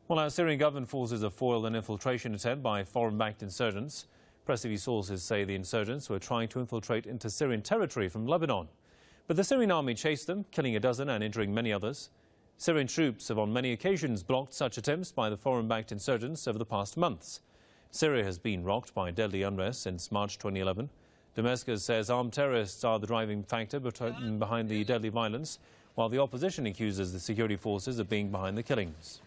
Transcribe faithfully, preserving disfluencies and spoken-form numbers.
Well, our Syrian government forces have foiled an infiltration attempt by foreign-backed insurgents. Press T V sources say the insurgents were trying to infiltrate into Syrian territory from Lebanon. But the Syrian army chased them, killing a dozen and injuring many others. Syrian troops have on many occasions blocked such attempts by the foreign-backed insurgents over the past months. Syria has been rocked by deadly unrest since March twenty eleven. Damascus says armed terrorists are the driving factor behind the deadly violence, while the opposition accuses the security forces of being behind the killings.